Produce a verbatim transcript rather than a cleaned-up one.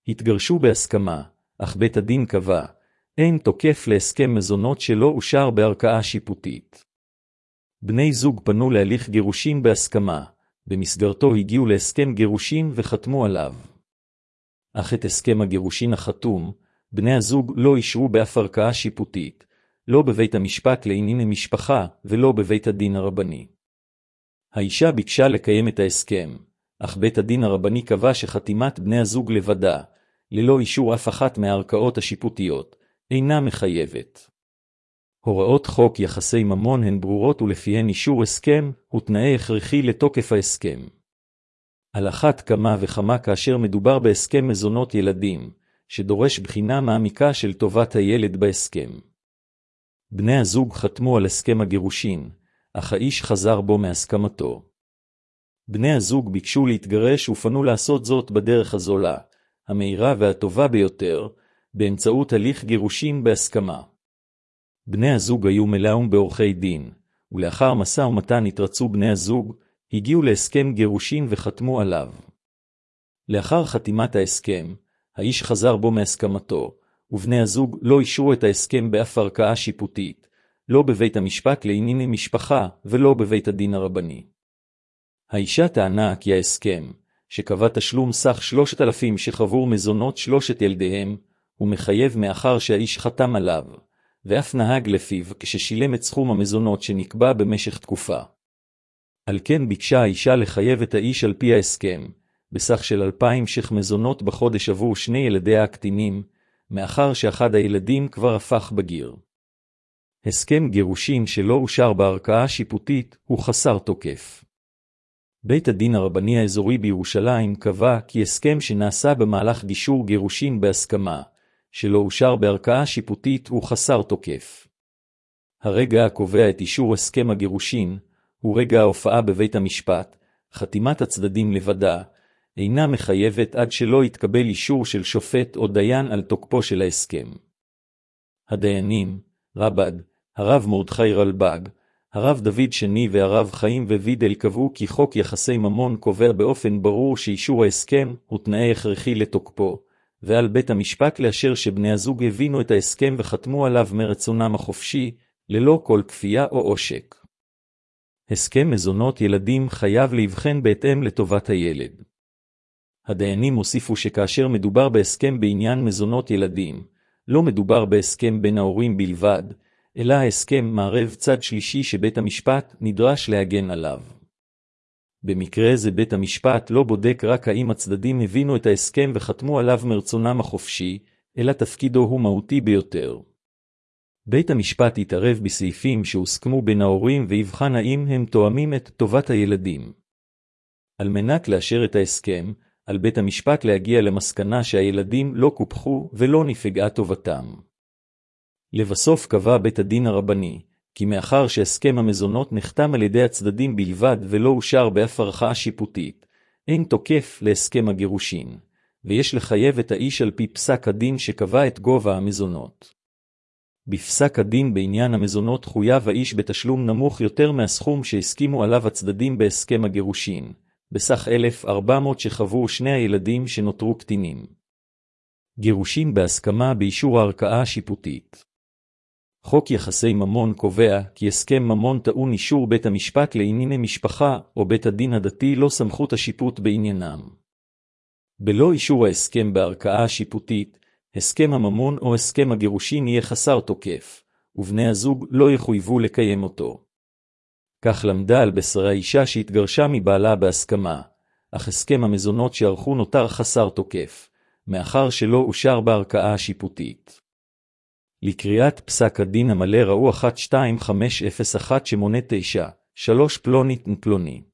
התגרשו בהסכמה, אך בית הדין קבע, אין תוקף להסכם מזונות שלא אושר בערכאה שיפוטית. בני זוג פנו להליך גירושין בהסכמה, במסגרתו הגיעו להסכם גירושין וחתמו עליו. אך את הסכם הגירושין החתום, בני הזוג לא אישרו באף ערכאה שיפוטית, לא בבית המשפט לענייני משפחה ולא בבית הדין הרבני. האישה ביקשה לקיים את ההסכם, אך בית הדין הרבני קבע שחתימת בני הזוג לבדה, ללא אישור אף אחת מהערכאות השיפוטיות, אינה מחייבת. הוראות חוק יחסי ממון הן ברורות ולפיהן אישור הסכם הוא תנאי הכרחי לתוקף ההסכם. על אחת כמה וכמה כאשר מדובר בהסכם מזונות ילדים, שדורש בחינה מעמיקה של טובת הילד בהסכם. בני הזוג חתמו על הסכם הגירושין, אך האיש חזר בו מהסכמתו. בני הזוג ביקשו להתגרש ופנו לעשות זאת בדרך הזולה, המהירה והטובה ביותר, באמצעות הליך גירושין בהסכמה. בני הזוג היו מלאים בעורכי דין, ולאחר משא ומתן התרצו בני הזוג, הגיעו להסכם גירושין וחתמו עליו. לאחר חתימת ההסכם, האיש חזר בו מהסכמתו, ובני הזוג לא אישרו את ההסכם באף ערכאה שיפוטית, לא בבית המשפט לענייני משפחה ולא בבית הדין הרבני. האישה טענה כי ההסכם, שקבע תשלום סך שלושת אלפים שחבור מזונות שלושת ילדיהם, הוא מחייב מאחר שהאיש חתם עליו, ואף נהג לפיו כששילם את סכום המזונות שנקבע במשך תקופה. על כן ביקשה האישה לחייב את האיש על פי ההסכם, בסך של אלפיים ש"ח מזונות בחודש עבור שני ילדיה הקטינים, מאחר שאחד הילדים כבר הפך בגיר. הסכם גירושין שלא אושר בערכאה שיפוטית הוא חסר תוקף. בית הדין הרבני האזורי בירושלים קבע כי הסכם שנעשה במהלך גישור גירושין בהסכמה, שלא אושר בערכאה שיפוטית הוא חסר תוקף. הרגע הקובע את אישור הסכם הגירושין, הוא רגע ההופעה בבית המשפט, חתימת הצדדים לבדה, אינה מחייבת עד שלא יתקבל אישור של שופט או דיין על תוקפו של ההסכם. הדיינים, רב"ד, הרב מרדכי רלב"ג, הרב דוד שני והרב חיים ווידל קבעו כי חוק יחסי ממון קובע באופן ברור שאישור ההסכם הוא תנאי הכרחי לתוקפו, ועל בית המשפט לאשר שבני הזוג הבינו את ההסכם וחתמו עליו מרצונם החופשי, ללא כל כפייה או עושק. הסכם מזונות ילדים חייב להבחן בהתאם לטובת הילד. הדיינים הוסיפו שכאשר מדובר בהסכם בעניין מזונות ילדים, לא מדובר בהסכם בין ההורים בלבד, אלא ההסכם מערב צד שלישי שבית המשפט נדרש להגן עליו. במקרה זה בית המשפט לא בודק רק האם הצדדים הבינו את ההסכם וחתמו עליו מרצונם החופשי, אלא תפקידו הוא מהותי ביותר. בית המשפט יתערב בסעיפים שהוסכמו בין ההורים ויבחן האם הם תואמים את טובת הילדים. על מנת לאשר את ההסכם, על בית המשפט להגיע למסקנה שהילדים לא קופחו ולא נפגעה טובתם. לבסוף קבע בית הדין הרבני, כי מאחר שהסכם המזונות נחתם על ידי הצדדים בלבד ולא אושר באף ערכאה שיפוטית, אין תוקף להסכם הגירושין, ויש לחייב את האיש על פי פסק הדין שקבע את גובה המזונות. בפסק הדין בעניין המזונות חויב האיש בתשלום נמוך יותר מהסכום שהסכימו עליו הצדדים בהסכם הגירושין, בסך אלף וארבע מאות שחוו שני הילדים שנותרו קטינים. גירושין בהסכמה באישור הערכאה השיפוטית. חוק יחסי ממון קובע כי הסכם ממון טעון אישור בית המשפט לענייני משפחה או בית הדין הדתי לא סמכות השיפוט בעניינם. בלא אישור ההסכם בערכאה השיפוטית, הסכם הממון או הסכם הגירושין יהיה חסר תוקף, ובני הזוג לא יחויבו לקיים אותו. כך למדה על בשרה האישה שהתגרשה מבעלה בהסכמה, אך הסכם המזונות שערכו נותר חסר תוקף, מאחר שלא אושר בערכאה השיפוטית. לקריאת פסק הדין המלא ראו אחת שתיים חמש אפס אחת שמונה תשע שלוש פלונית פלוני.